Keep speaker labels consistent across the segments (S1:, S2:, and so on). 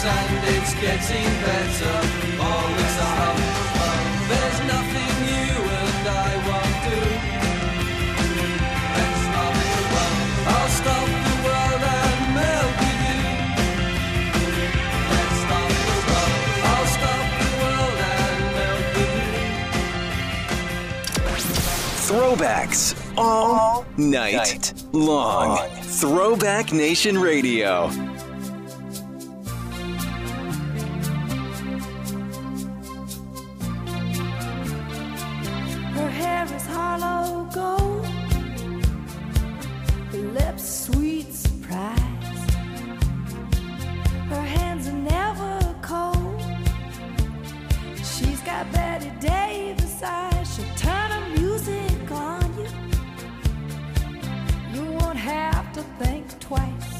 S1: and it's getting better all the time. There's nothing you and I won't do. Let's stop the world. I'll stop the world and melt with you. Let's stop the world. I'll stop the world and melt with you.
S2: Throwbacks all night long. Throwback Nation Radio.
S3: Her hair is hollow gold, her lips sweet surprise. Her hands are never cold. She's got Betty Davis eyes. She'll turn her music on you. You won't have to think twice.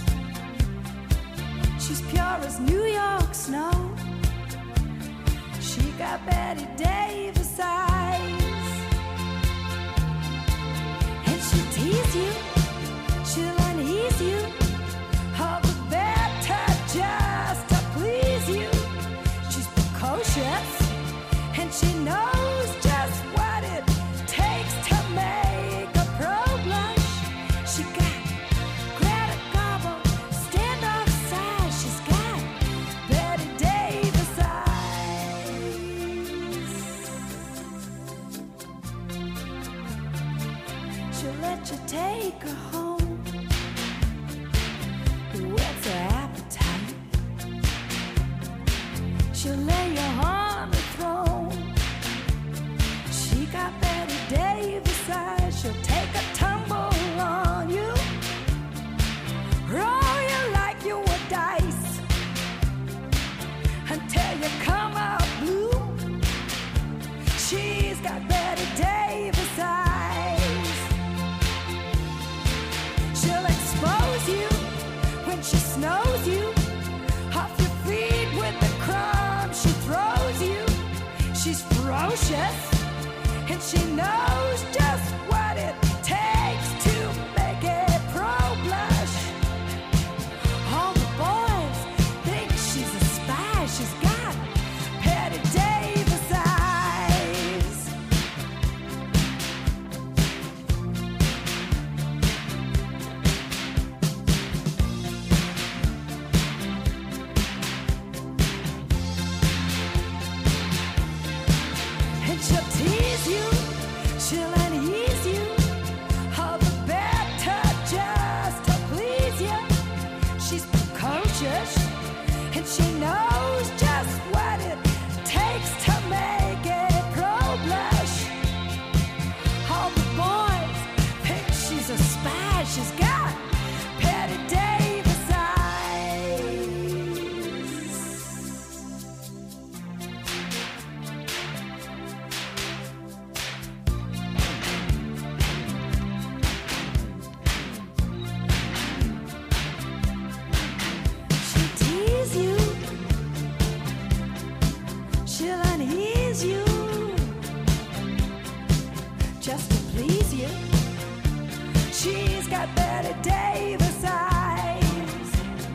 S3: She's pure as New York snow. She got Betty Davis eyes. And she'll tease you, she'll unease you, all the better just to please you. She's precocious, and she knows just what it takes to make a pro blush. She got Greta Garbo, stand off side. She's got Betty Davis eyes. She'll let you take her home, whets her appetite. She'll lay you on the throne. She got Betty Davis eyes. She'll take a tumble on you, roll you like you were dice, until you come out blue. She's got Betty Davis eyes. She'll expose you when she snows you off your feet with the crumbs she throws you. She's ferocious, and she knows just what it takes to make a pro blush. All the boys think she's a spy. She's got Betty Davis eyes. And she'll tease you, she'll unease you, all the better just to please you. She's precocious, and she knows just what it takes to make a pro blush. All the boys think she's a spy. She's got Betty Davis eyes. She'll tease you, she'll unease you, just to please you. She's got Betty Davis eyes.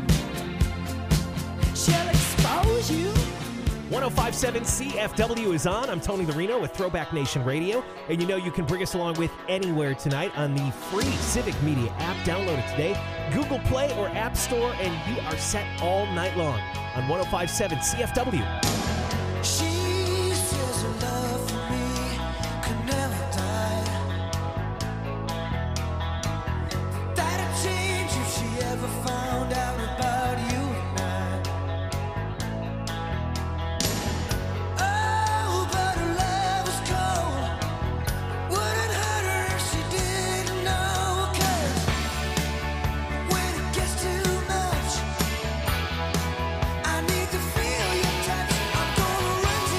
S3: She'll expose you.
S4: 105.7 CFW is on. I'm Tony Larino with Throwback Nation Radio. And you know you can bring us along with anywhere tonight on the free Civic Media app. Download it today. Google Play or App Store, and you are set all night long on 105.7 CFW.
S1: She says her love for me could never die. That'd change if she ever found out about you and I. Oh, but her love was cold. Wouldn't hurt her if she didn't know. 'Cause when it gets too much, I need to feel your touch. I'm gonna run to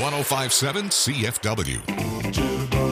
S5: 1057 CFW.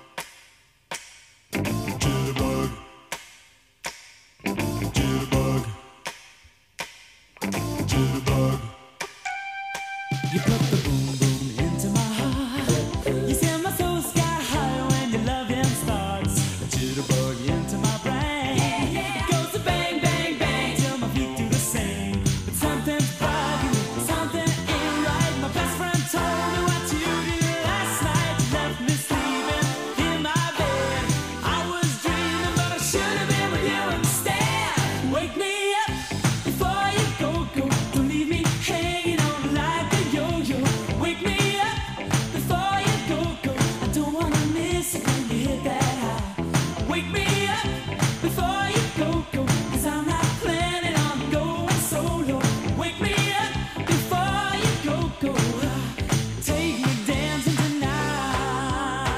S6: You put the boom boom into my heart. You send my soul sky high when your loving starts. A jitterbug into my brain. It goes to bang bang bang till my feet do the same. But something's bugging me, something ain't right. My best friend told me what you did last night. You left me sleeping in my bed. I was dreaming, but I should have been with you instead. Wake me up before you go. Don't leave me hanging on like a yo-yo. Wake me up before you go. I don't wanna miss it when you hit that high. Wake me up before you go. Cause I'm not planning on going solo. Wake me up before you go. Take me dancing tonight.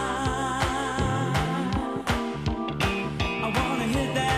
S6: I wanna hit that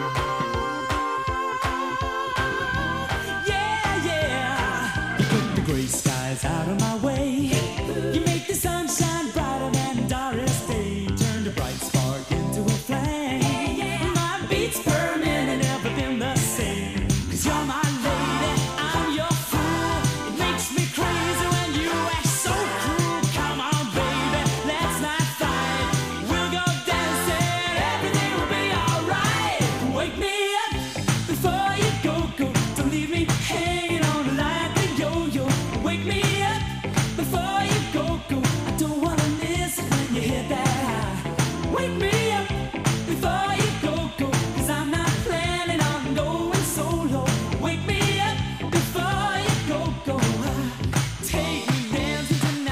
S6: high. Yeah. You put the gray skies out of my way. You make the sunshine brighter than Doris Day. Turn the bright spark into a flame. My beats per minute never been the same. Cause you're my lady, I'm your fool. It makes me crazy when you act so cruel. Come on, baby, let's not fight. We'll go dancing, everything will be alright. Wake me up before you go. Don't leave me hanging on like a yo-yo. Wake me up before you go. I don't wanna miss it when you hit that high. Wake me up before you go. Cause I'm not planning on going solo. Wake me up before you go. Take me dancing tonight.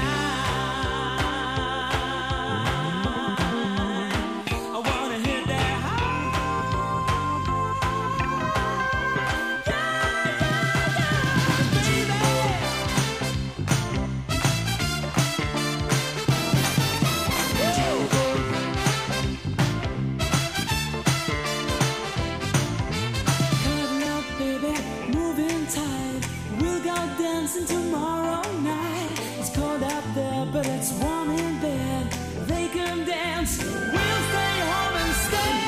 S6: I wanna hit that Cutting up, baby, moving tight. We'll go dancing tomorrow night. It's cold out there, but it's warm in bed. They can dance, we'll stay home instead.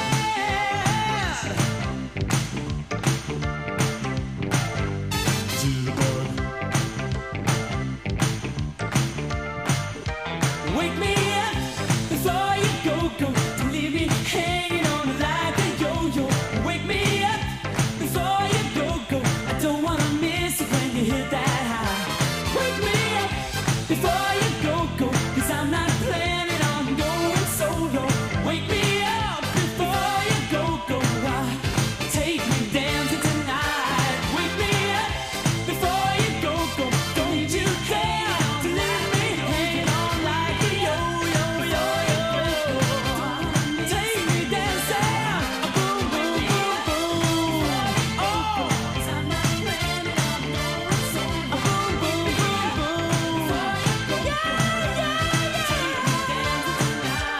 S6: Wake me up before you go. Don't leave me hanging on like a yo-yo. Wake me up before you go. I don't wanna miss it when you hit that high. Wake me up before you go. Cause I'm not planning on going solo. Wake me up before you go. Take me dancing tonight. Wake me up before you go. Don't you dare to leave me hanging on like a yo-yo. Take me dancing. Boom, boom, boom, boom. Oh, 'cause I'm not planning on going solo. Boom, boom, boom, boom. Yeah. Take me dancing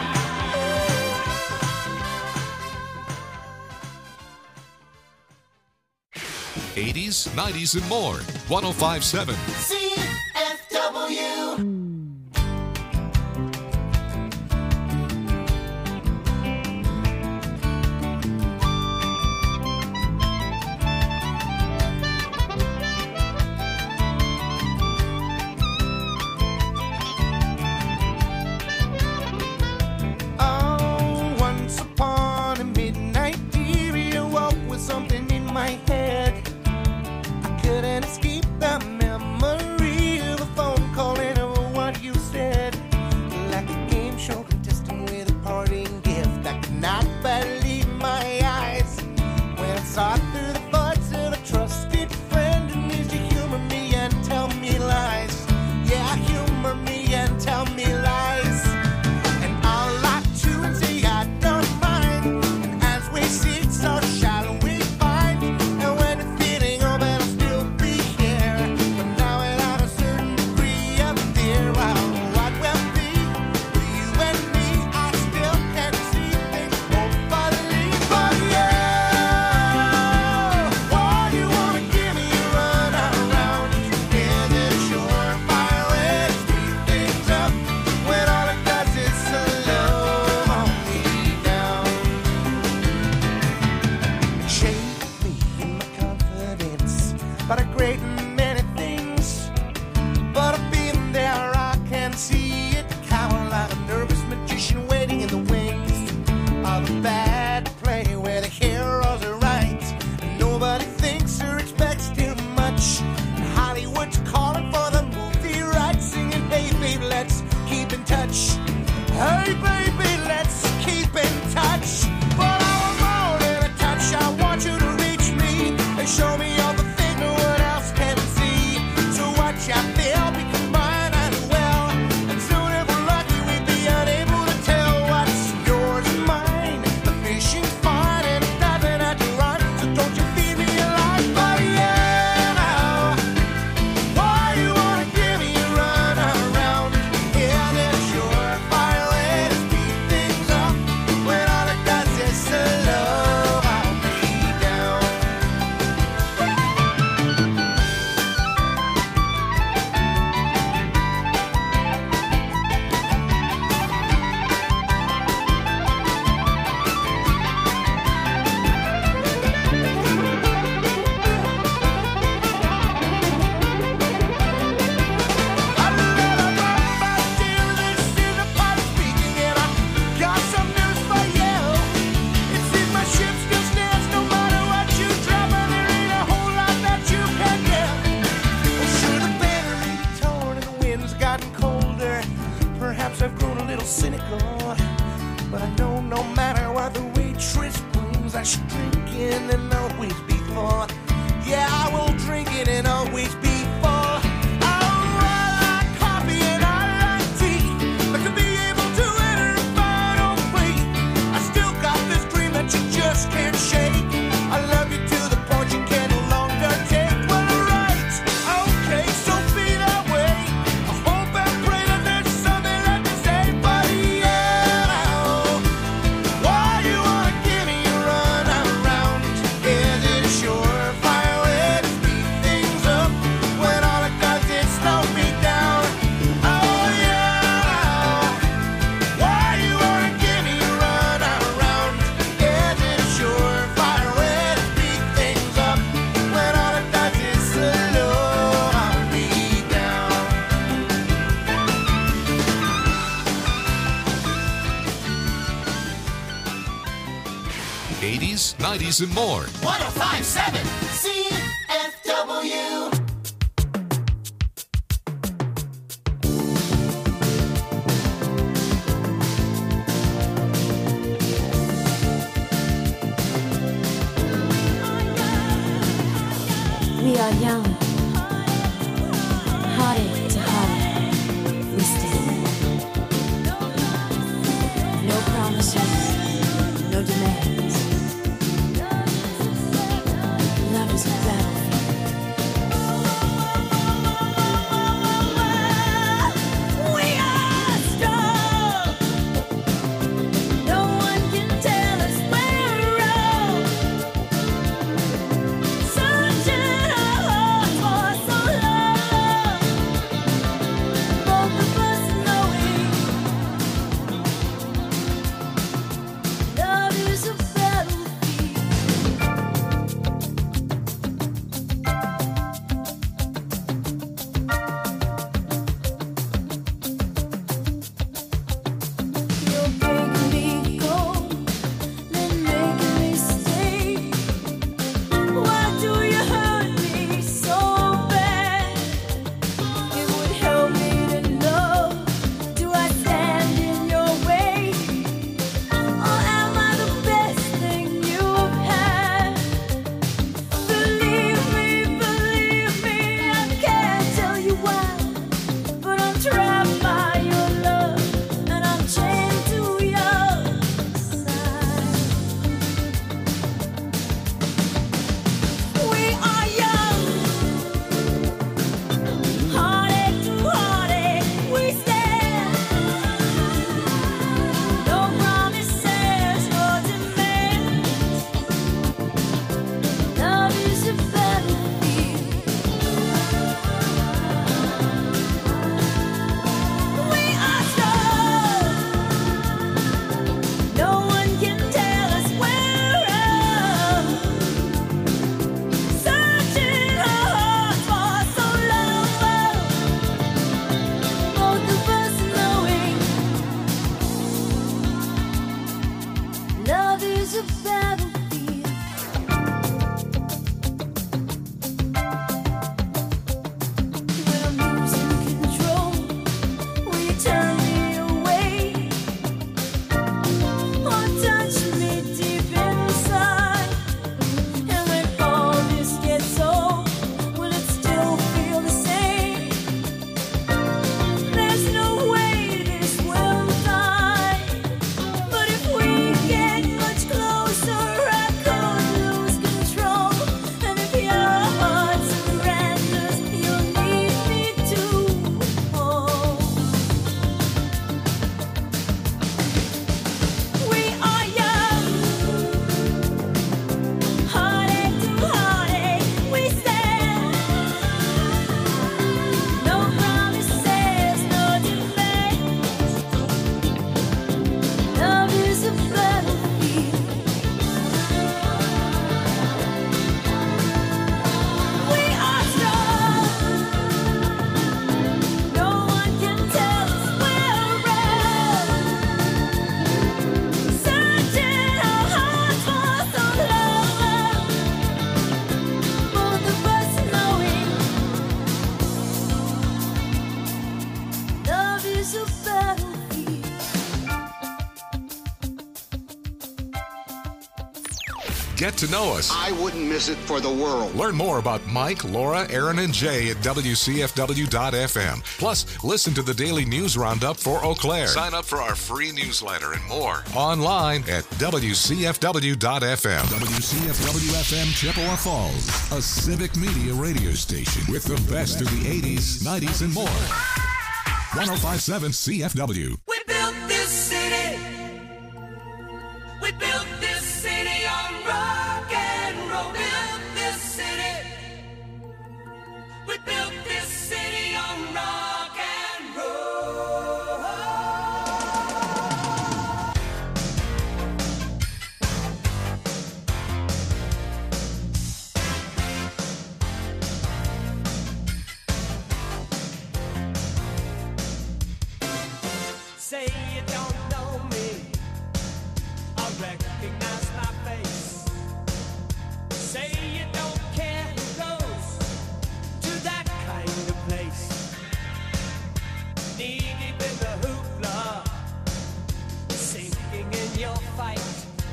S6: tonight.
S5: 80s, 90s, and more. 1057
S1: CFW.
S7: Oh, once upon a midnight period, I woke with something in my head. I couldn't escape the memory. Hey, baby, let's keep in touch. But I want more than a touch. I want you to reach me and show me all the things no one else can see. So watch I feel become mine as well. And soon if we're lucky, we'd be unable to tell what's yours and mine. The fishing's fine and it doesn't have to run. So don't you feed me a line, but yeah, now. Why you wanna give me a run around? Yeah, that's your fire way to speed things up. When all it does is slow I'll be down. Perhaps I've grown a little cynical, but I know no matter what the waitress brings, I should drink it and always be full. Yeah, I will drink it and always be full. I like coffee and I like tea, but to be able to enter a final plea, I still got this dream that you just can't shake. I love you to the point you can no longer take. Well, right, okay, so be that way. I hope and pray that there's something left to say, but yeah, now. Why you wanna give me a run around? Is it a surefire way to speed things up when all it does is slow me down? Oh yeah, why you wanna give me a run around? Is it a surefire way to speed things up when all it does is slow me down?
S5: 80s, 90s, and more.
S7: 1057 CFW.
S3: We are young, hearted to heart. We stand. No promises, no demands. Love is a battlefield. We are strong. No one can tell us we're wrong. Searching our hearts
S5: Get to know us.
S8: I wouldn't miss it for the world.
S5: Learn more about Mike, Laura, Aaron, and Jay at WCFW.FM. Plus, listen to the daily news roundup for Eau Claire. Sign up for our free newsletter and more online at WCFW.FM. WCFW-FM Chippewa Falls, a civic media radio station with the best of the 80s, 90s, and more. 105.7 CFW.
S1: We built this city. We built this city on rock and roll. Built this city. We built this city on rock and roll. Say you don't know me, I recognize my face. Say you don't care who goes to that kind of place. Knee deep in the hoopla, sinking in your fight.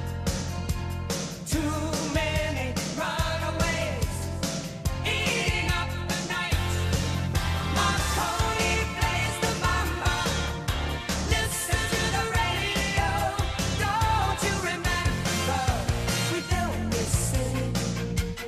S1: Too many runaways, eating up the night. Marconi plays the mama. Listen to the radio. Don't you remember? We built this city.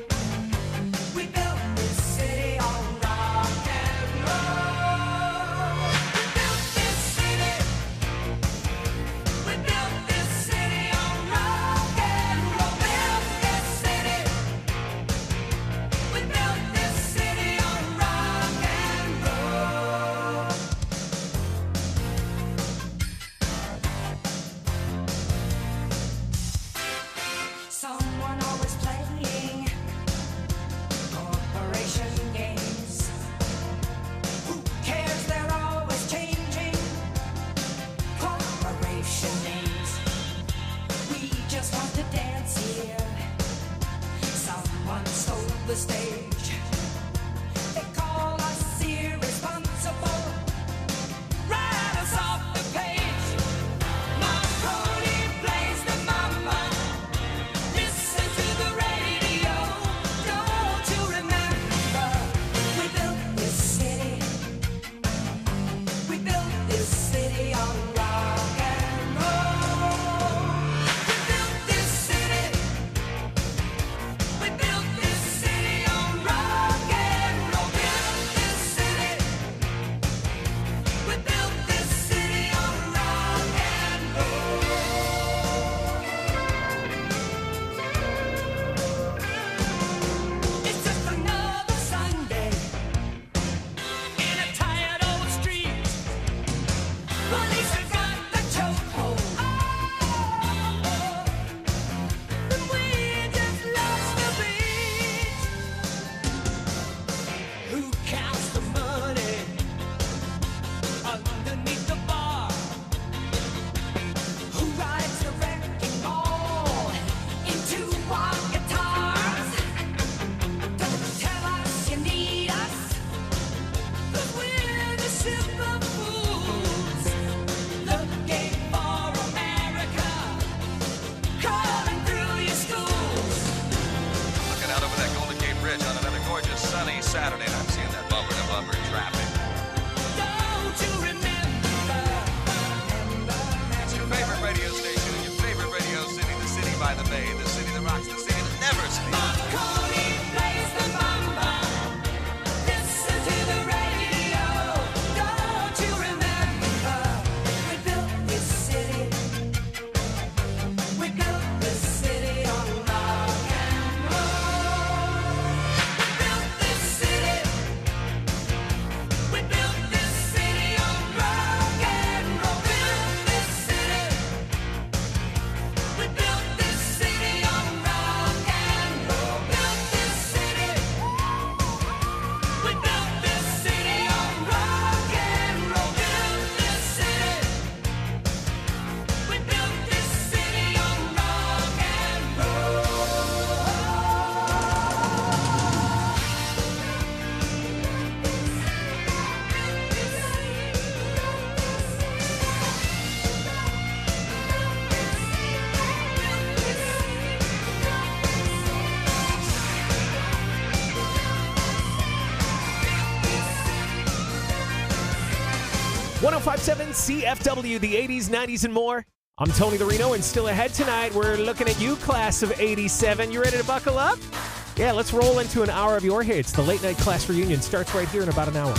S4: 1057 CFW, the 80s, 90s, and more. I'm Tony the Reno, and still ahead tonight, we're looking at you, class of 87. You ready to buckle up? Yeah, let's roll into an hour of your hits. The late night class reunion starts right here in about an hour.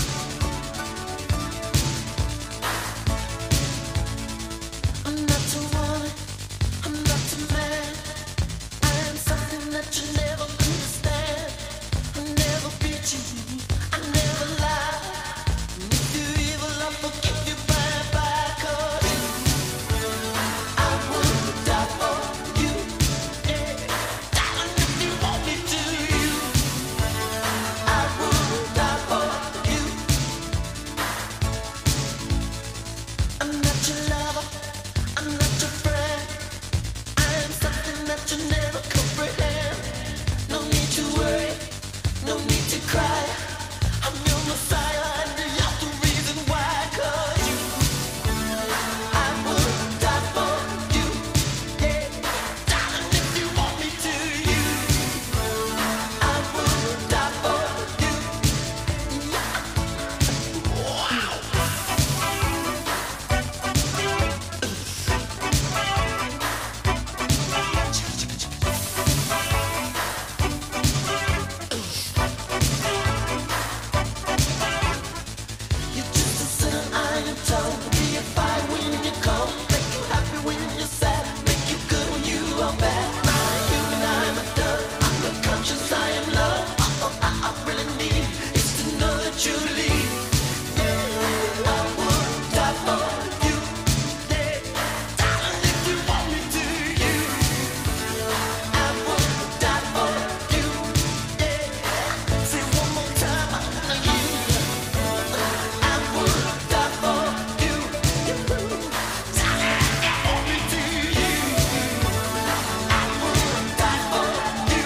S9: I'm not too woman, I'm not too man. I am something that you never understand. I never beat you, I never lie. If you evil, I forgive you bye. 'Cause I would die for you. Yeah, darling, if you want me to, I would die for you. I'm not your lover, I'm not your friend. I am something that you never comprehend. No need to worry, no need to cry. I'm your messiah and you're the reason why. 'Cause you, I would die for you. Yeah, darling, if you want me to, I would die for you. Wow. You're just a sinner, I am told. Be a fire when you cold. Make you happy when you're sad. Make you good when you are bad. I'm human, I'm a dove. I'm the conscious, I am love. All I really need is to know that you leave. Yeah, I would die for you. Yeah, darling, if you want me to, I would die for you. Yeah, say one more time, I wanna hear you. I would die for you. Darling, if you want me to, I would die for you.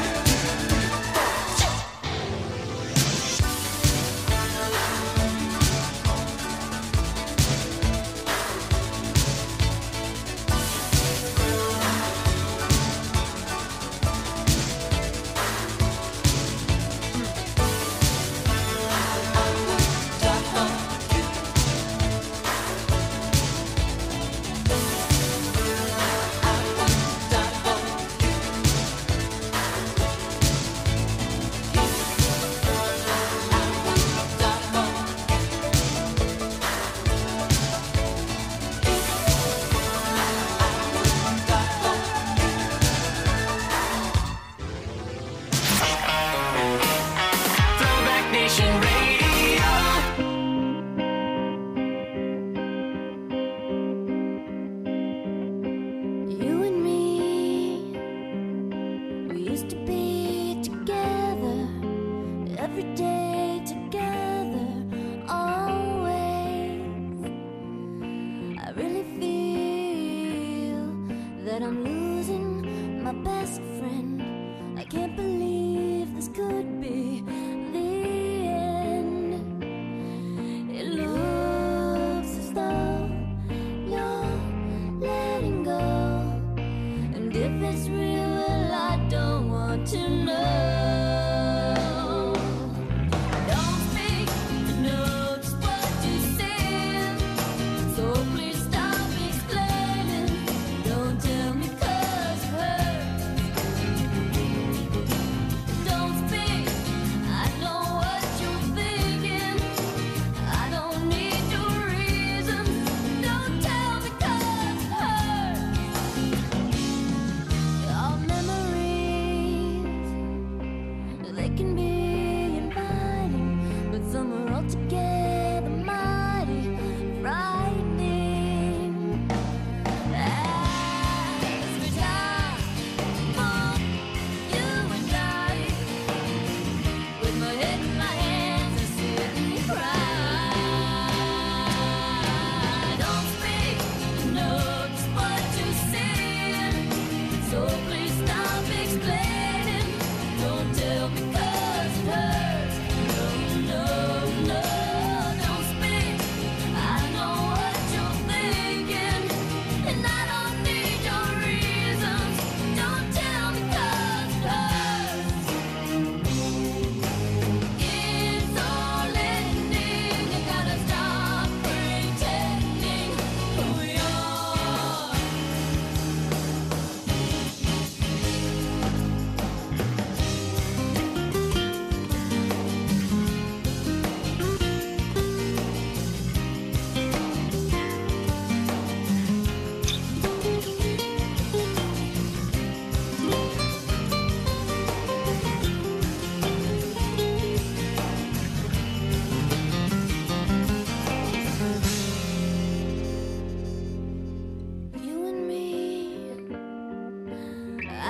S1: Throwback Nation Radio.
S3: You and me, we used to be together, every day together, always. I really feel that I'm losing my best friend. I can't believe this could be the end. It looks as though you're letting go, and if it's real, well, I don't want to know. Don't speak to know just what you said, so please stop explaining. Don't tell me 'cause it hurts. Don't speak, I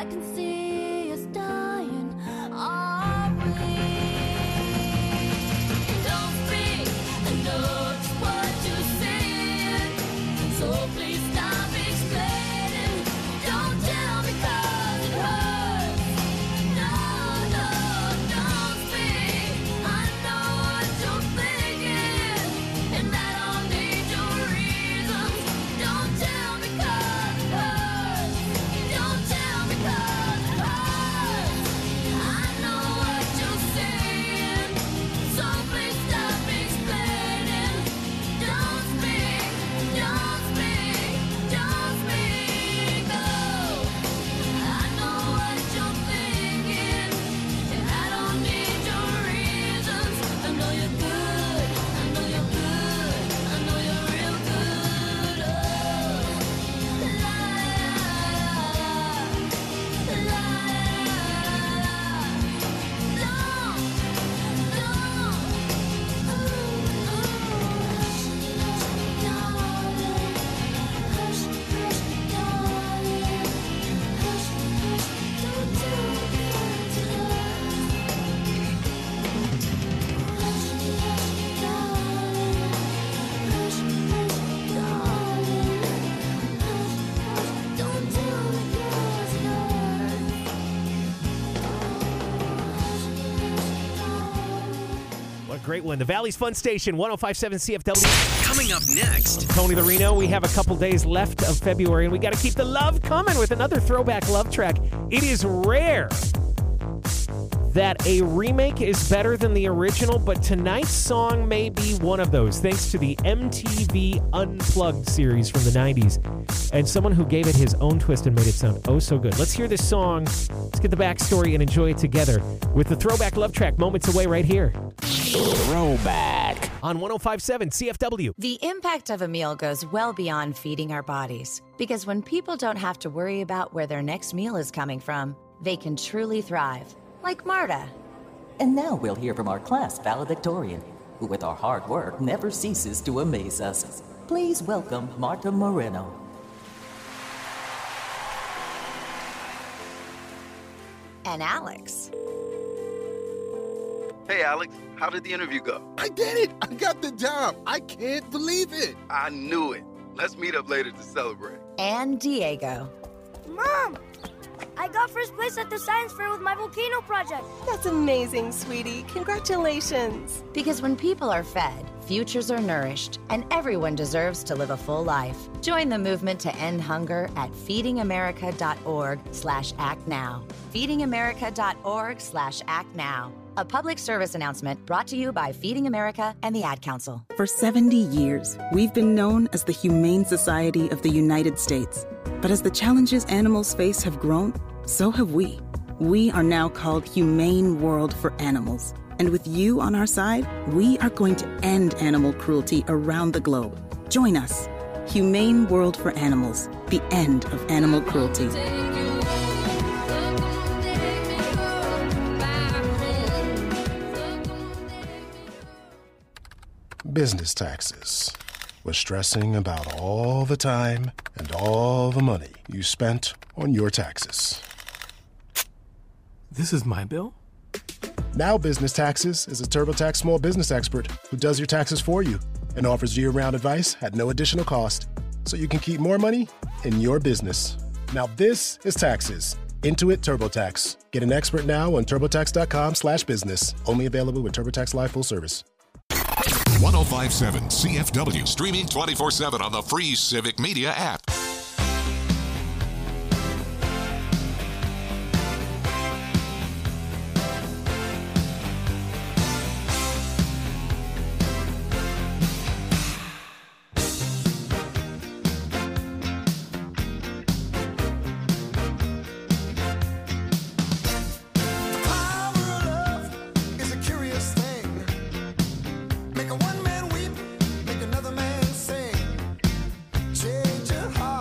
S3: I can see us dying, are we? Don't speak, I know just what you're saying, so please stop explaining. Don't tell me 'cause it hurts. No, no, don't speak. I know what you're thinking, and I don't need your reasons. Don't tell me 'cause it hurts. Don't tell me 'cause it hurts. I know what you're saying, so please stop explaining. Don't speak, don't speak, don't speak. Oh, I know what you're thinking, and I don't need your reasons. I know you're good, I know you're good, I know you're real good. Oh, la la la la.
S4: What a great one. The Valley's Fun Station, 105.7 CFW.
S2: Coming up next.
S4: Tony the Reno, we have a couple days left of February, and we got to keep the love coming with another throwback love track. It is rare that a remake is better than the original, but tonight's song may be one of those, thanks to the MTV Unplugged series from the 90s, and someone who gave it his own twist and made it sound oh so good. Let's hear this song, let's get the backstory and enjoy it together with the throwback love track moments away right here. Throwback on 105.7 CFW.
S10: The impact of a meal goes well beyond feeding our bodies, because when people don't have to worry about where their next meal is coming from, they can truly thrive. Like Marta.
S11: And now we'll hear from our class valedictorian, who with our hard work never ceases to amaze us. Please welcome Marta Moreno.
S10: And Alex.
S12: Hey, Alex, how did the interview go?
S13: I did it! I got the job! I can't believe it!
S12: I knew it. Let's meet up later to celebrate.
S10: And Diego.
S14: Mom! I got first place at the science fair with my volcano project.
S15: That's amazing, sweetie. Congratulations.
S10: Because when people are fed, futures are nourished, and everyone deserves to live a full life. Join the movement to end hunger at feedingamerica.org/actnow. feedingamerica.org/actnow. A public service announcement brought to you by Feeding America and the Ad Council.
S16: For 70 years, we've been known as the Humane Society of the United States. But as the challenges animals face have grown, so have we. We are now called Humane World for Animals. And with you on our side, we are going to end animal cruelty around the globe. Join us. Humane World for Animals. The end of animal cruelty.
S17: Business taxes. We're stressing about all the time and all the money you spent on your taxes.
S18: This is my bill?
S17: Now Business Taxes is a TurboTax small business expert who does your taxes for you and offers year-round advice at no additional cost, so you can keep more money in your business. Now this is taxes. Intuit TurboTax. Get an expert now on TurboTax.com/business. Only available with TurboTax Live Full Service.
S5: 105.7 CFW, streaming 24/7 on the free Civic Media app.
S7: Make a one man weep, make another man sing. Change your heart.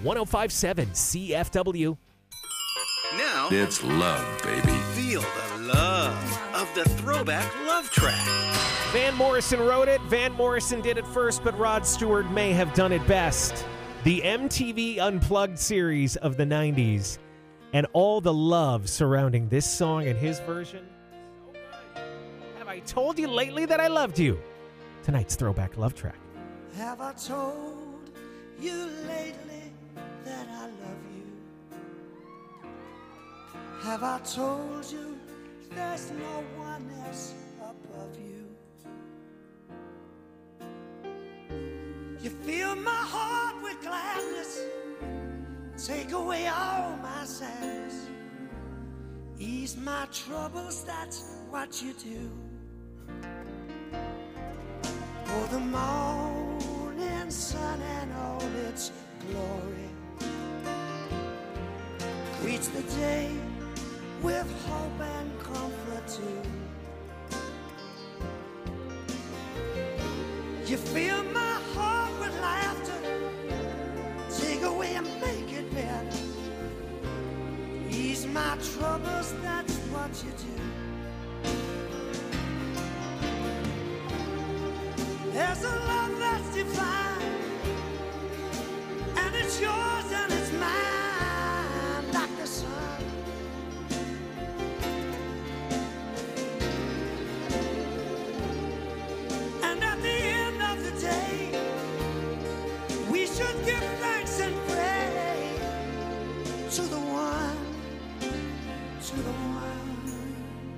S4: 105.7 CFW.
S2: Now,
S18: It's love, baby.
S2: feel the love of the Throwback Love Track.
S4: Van Morrison wrote it. Van Morrison did it first, but Rod Stewart may have done it best. The MTV Unplugged series of the 90s and all the love surrounding this song and his version. So good. Have I told you lately that I loved you? Tonight's Throwback Love Track.
S7: Have I told you lately that I love you? Have I told you there's no one else above you? You fill my heart with gladness, take away all my sadness, ease my troubles, that's what you do. For the morning sun and all its glory, greets the day with hope and comfort too. You fill my heart with laughter, take away and make it better, ease my troubles, that's what you do. There's a love that's divine, and it's yours and it's mine, like the sun. And at the end of the day, we should give thanks and pray to the one, to the one.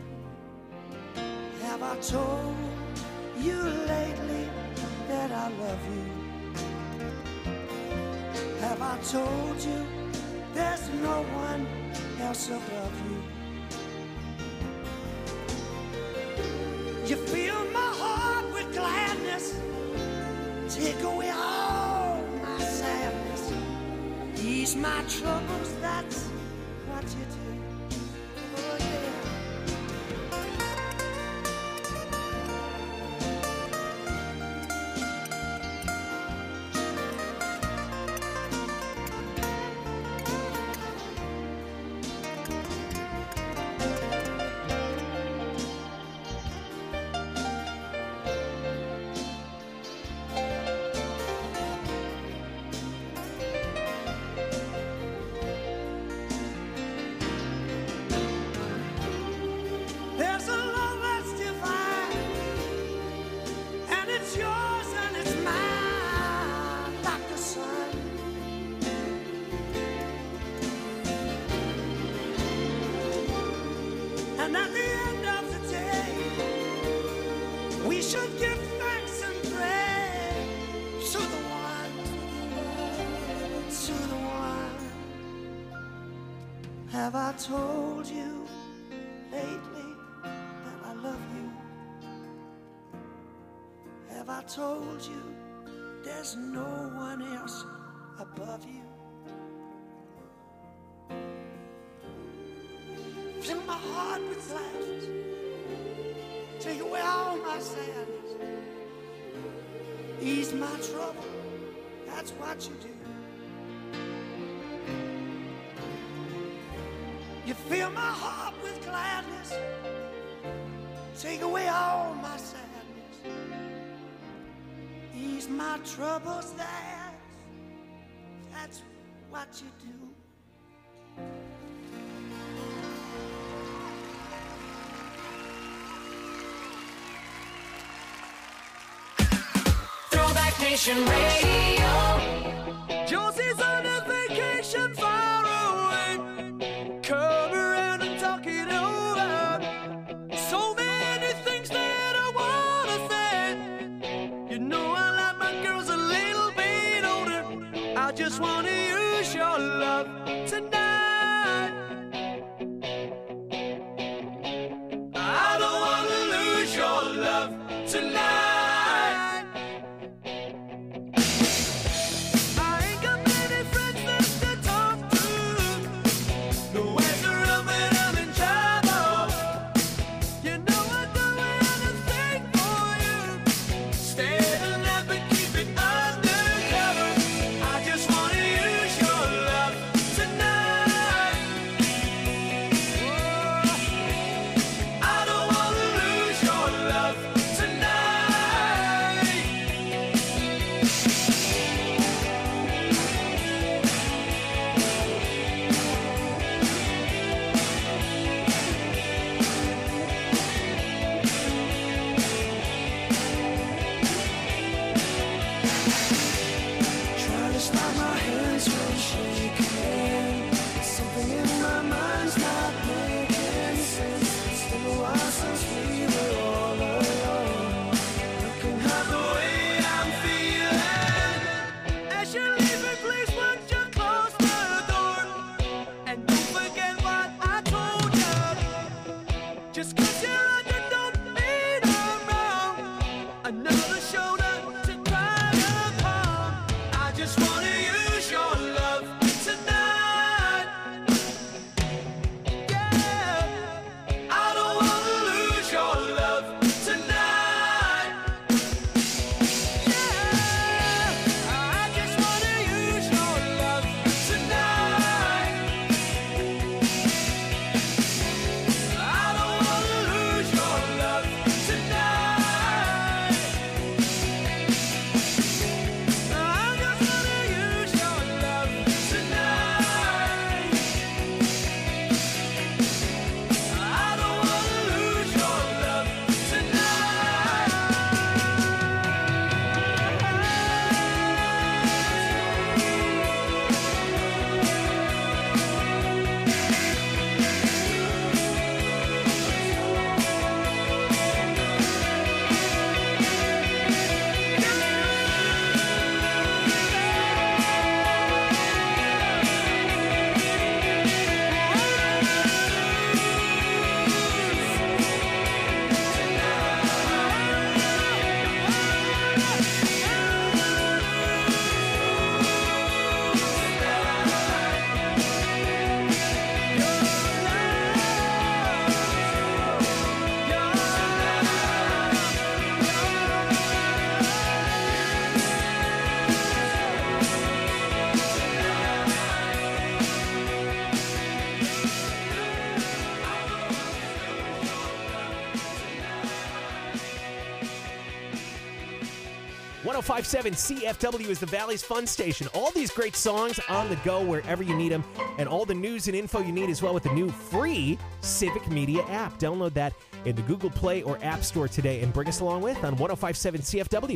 S7: Have I told you lately that I love you? Have I told you there's no one else above you? You fill my heart with gladness, take away all my sadness, ease my troubles, that's what you do. Oh yeah. There's a love that's divine, and it's yours and it's mine, like the sun. And at the end of the day, we should give thanks and pray to the one, to the one. Have I told you lately that I love you? Have I told you there's no one else above you? Fill my heart with gladness, take away all my sadness, ease my trouble, that's what you do. You fill my heart with gladness, take away all my sadness, ease my troubles, that's what you do.
S1: Throwback Nation Radio.
S7: Josie's on a vacation far away. Come around and talk it over. So many things that I wanna say. You know I like my girls a little bit older. I just wanna use your love tonight. I don't wanna lose your love tonight. Stay alive but keep it undercover. I just wanna use your
S4: 105.7 CFW is the Valley's fun station. All these great songs on the go wherever you need them, and all the news and info you need as well with the new free Civic Media app. Download that in the Google Play or App Store today and bring us along with on 105.7 CFW.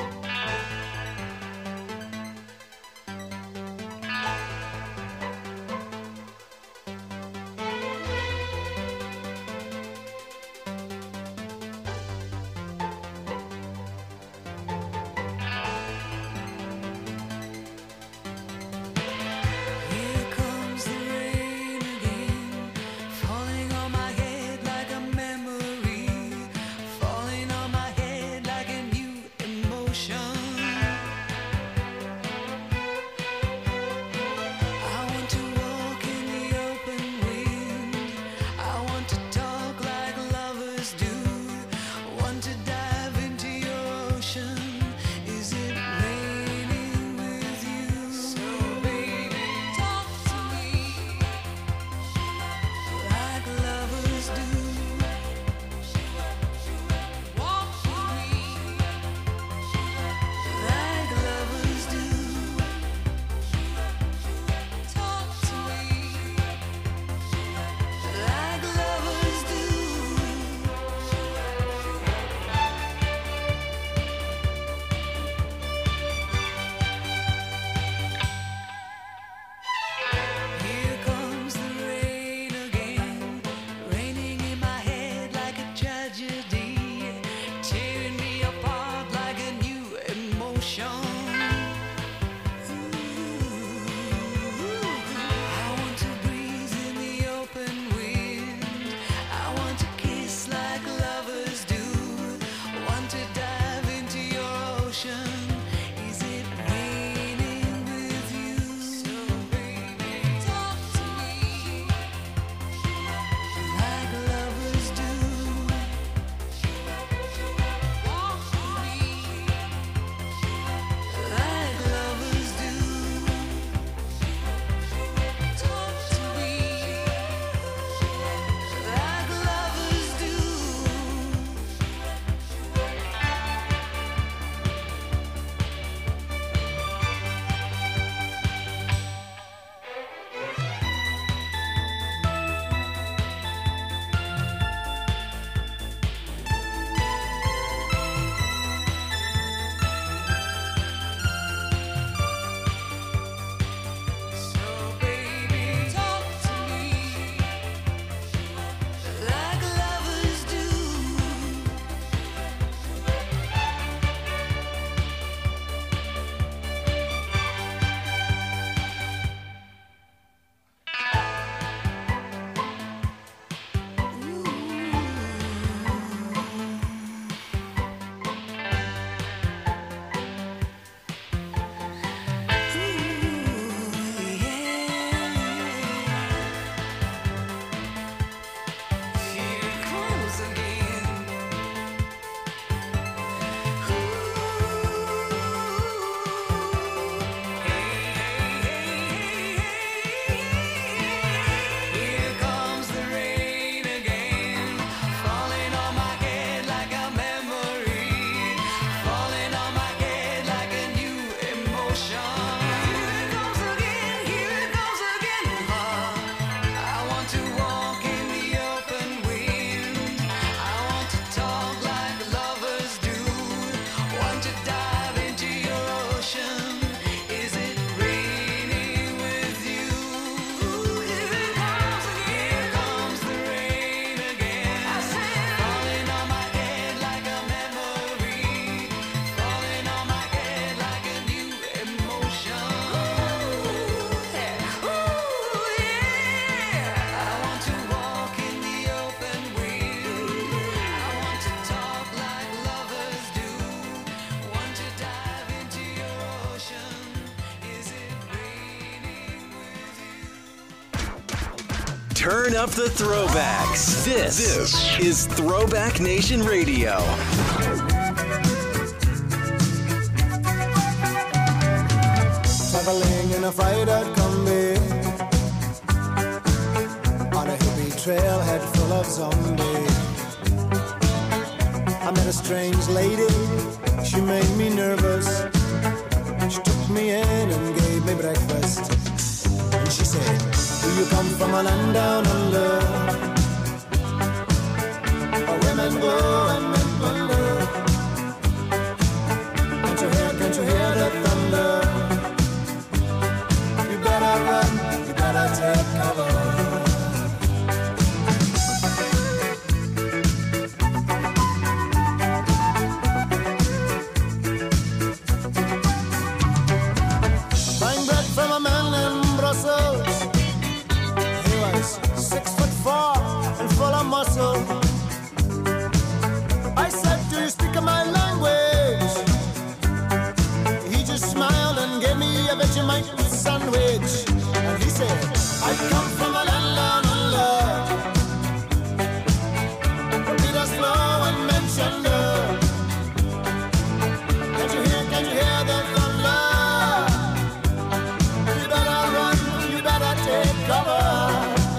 S2: Turn up the throwbacks. This is Throwback Nation Radio.
S18: Traveling in a freighted combi on a hippie trailhead full of zombies. I met a strange lady. She made me nervous. She took me in and gave me breakfast. And she said, do you come from a land down under? Where women go and men wonder. Can't you hear the thunder? You better run, you better take cover. Muscle. I said, do you speak my language? He just smiled and gave me a Vegemite sandwich. And he said, I come from a land down under. Repeat us slow and mention the. Can you hear the thunder? You better run, you better take cover.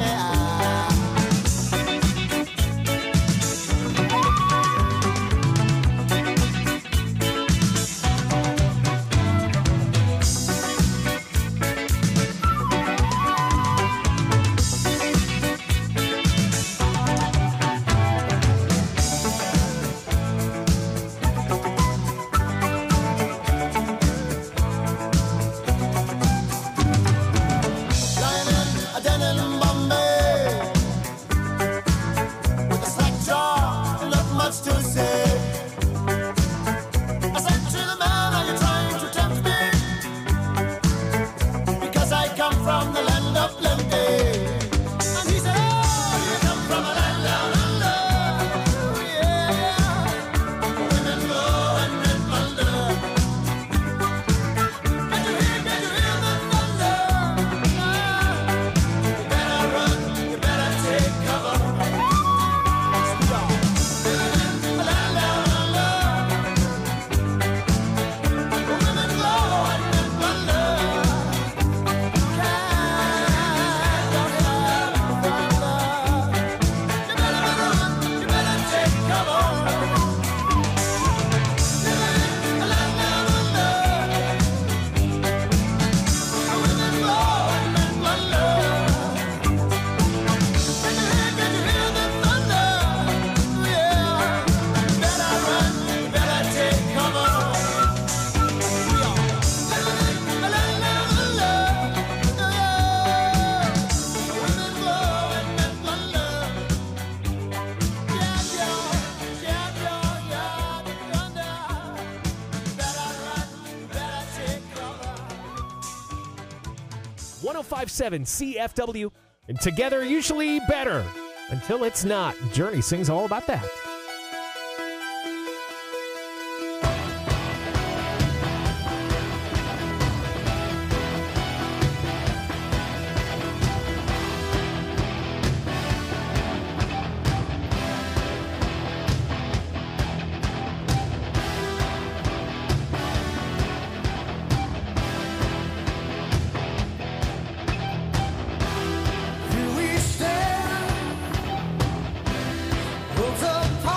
S4: CFW, and together usually better until it's not. Journey sings all about that.
S9: Here we stand, both apart.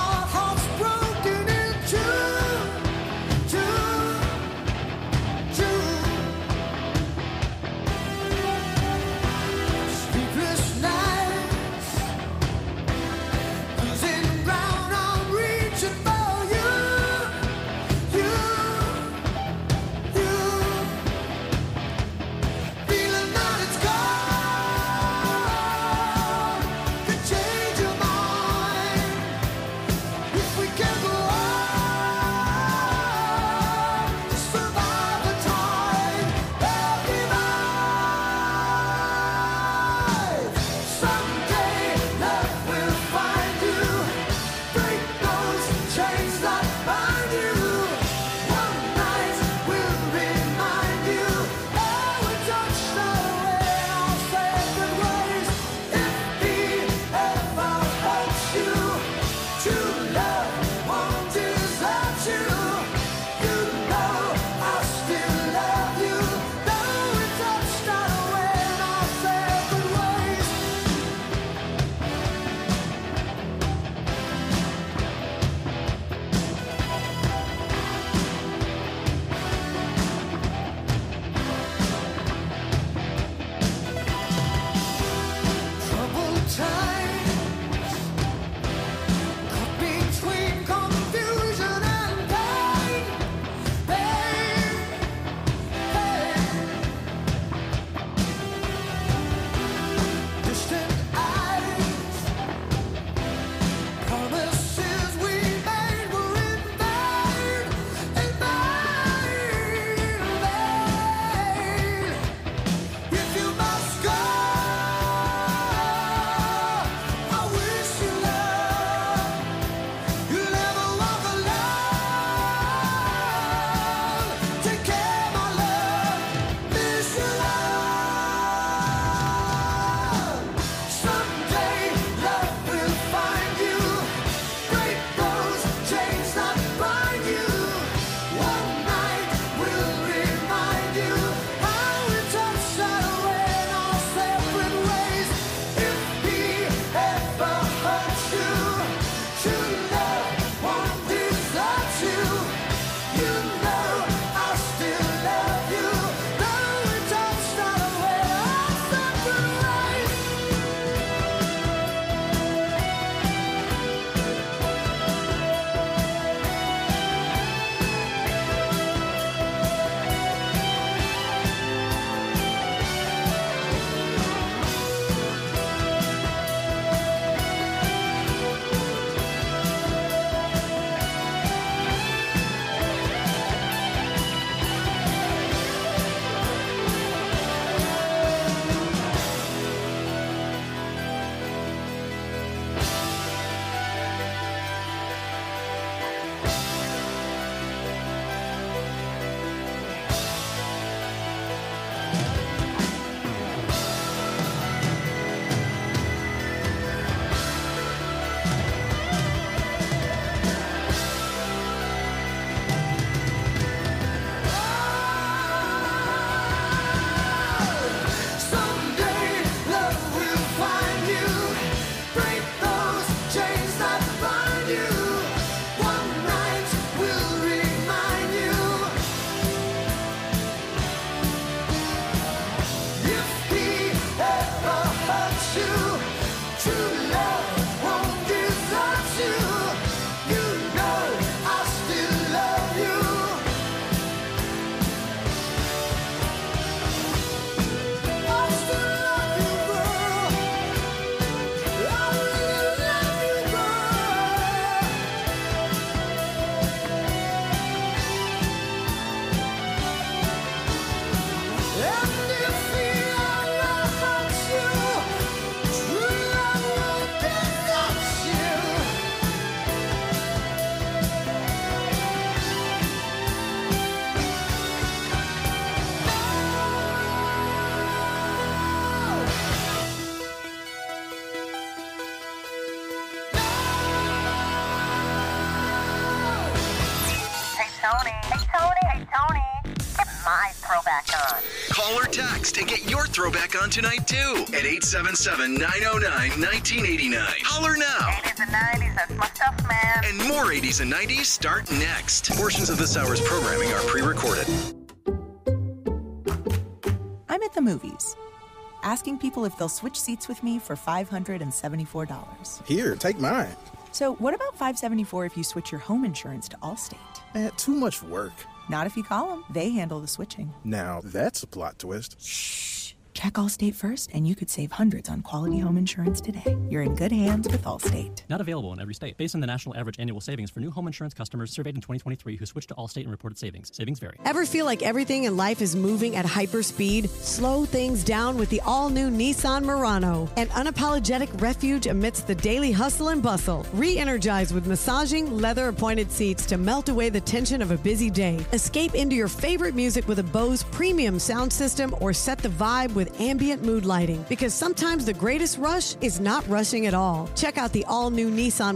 S9: hurt you. True love won't desert you. You know I still love you. I still love you, girl. I really love you, girl. And if the love hurts you, true love won't desert you.
S19: Hey, Tony. Hey, Tony. Hey, Tony. Get my throwback on.
S2: Call or text and get your throwback on tonight, too, at 877-909-1989. Holler now.
S19: 80s and 90s, that's my stuff, man.
S2: And more 80s and 90s start next. Portions of this hour's programming are pre-recorded.
S20: I'm at the movies, asking people if they'll switch seats with me for $574.
S13: Here, take mine.
S20: So what about $574 if you switch your home insurance to Allstate?
S13: Too much work.
S20: Not if you call them. They handle the switching.
S13: Now, that's a plot twist.
S20: Shh. Check Allstate first, and you could save hundreds on quality home insurance today. You're in good hands with Allstate.
S21: Not available in every state. Based on the national average annual savings for new home insurance customers surveyed in 2023 who switched to Allstate and reported savings. Savings vary.
S22: Ever feel like everything in life is moving at hyperspeed? Slow things down with the all-new Nissan Murano. An unapologetic refuge amidst the daily hustle and bustle. Re-energize with massaging, leather-appointed seats to melt away the tension of a busy day. Escape into your favorite music with a Bose premium sound system or set the vibe with ambient mood lighting. Because sometimes the greatest rush is not rushing at all. Check out the all-new Nissan